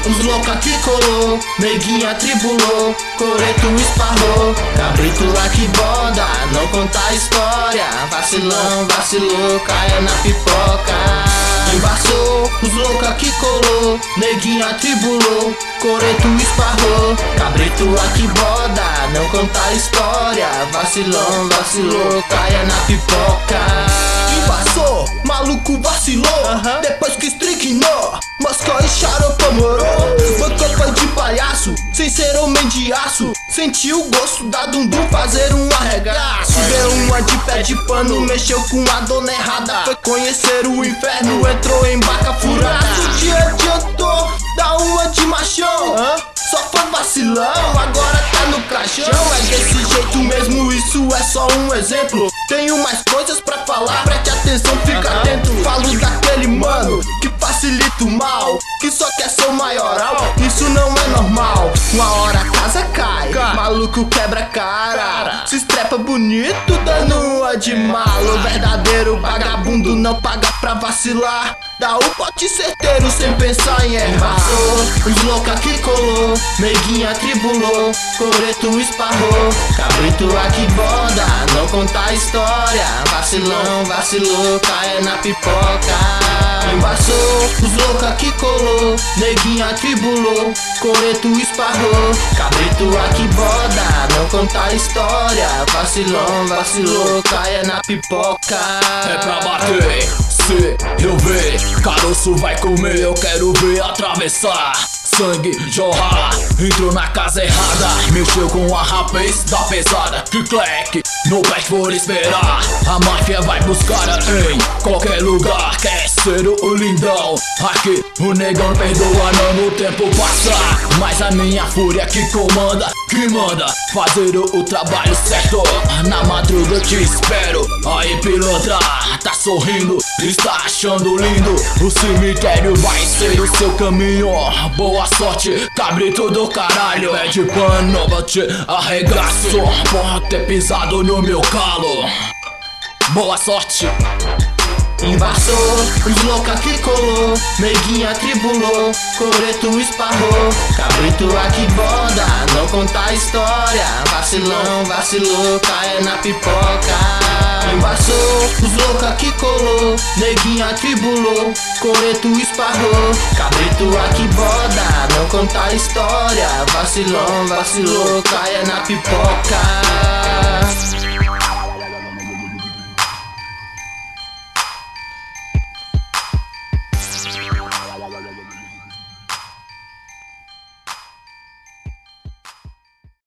os louca que colou, neguinha tribulou, coreto esparrou, cabrito lá que boda, não conta a história, vacilão, vacilou, caia na pipoca. Embaçou, os louca que colou, neguinha tribulou, coreto esparrou, cabrito lá que boda, não conta a história, vacilão, vacilou, caia na pipoca. Embaçou, maluco vacilou, depois que estrignou, Moscou e xaropa morou. Bancou foi de palhaço, sem ser homem de aço, sentiu o gosto da Dundum fazer um arregaço. Deu uma de pé de pano, mexeu com a dona errada, foi conhecer o inferno, entrou em barca furada. O dia adiantou, dá uma de machão, só foi vacilão, agora tá no caixão. É desse jeito mesmo, isso é só um exemplo. Tenho mais coisas pra falar, preste atenção, fica atento. Falo daquele mano que facilita o mal, que só quer ser o maioral, isso não é normal. Uma hora a casa cai, maluco quebra cara, se estrepa bonito dando uma de malo. Verdadeiro vagabundo não paga pra vacilar, dá o pote certeiro sem pensar em errar. Os louca que colou, neguinha tribulou, coreto esparrou, cabrito aqui boda, não conta a história, vacilão, vacilou, caia na pipoca. Embaçou, os louca que colou, neguinha tribulou, coreto esparrou, cabrito aqui boda, não conta a história, vacilão, vacilou, caia na pipoca. É pra bater, se eu ver, caroço vai comer, eu quero ver atravessar, sangue jorrar. Entrou na casa errada, mexeu com a rapaz da pesada, que cleque, no pé por esperar. A máfia vai buscar em qualquer lugar, quer ser o lindão. Aqui o negão perdoa não no tempo passar, mas a minha fúria que comanda, que manda fazer o trabalho certo. Na madruga eu te espero, aí pilantra, tá sorrindo, está achando lindo. O cemitério vai ser o seu caminho, boa sorte, cabrito do caralho. É de pano, eu te arregaço por ter pisado no meu calo. Boa sorte. Embaçou, os louca que colou, neguinha tribulou, coreto esparrou, cabrito aqui boda, não conta a história, vacilão, vacilou, caia na pipoca. Embaçou, os louca que colou, neguinha tribulou, coreto esparrou, cabrito aqui boda, não conta a história, vacilão, vacilou, caia na pipoca.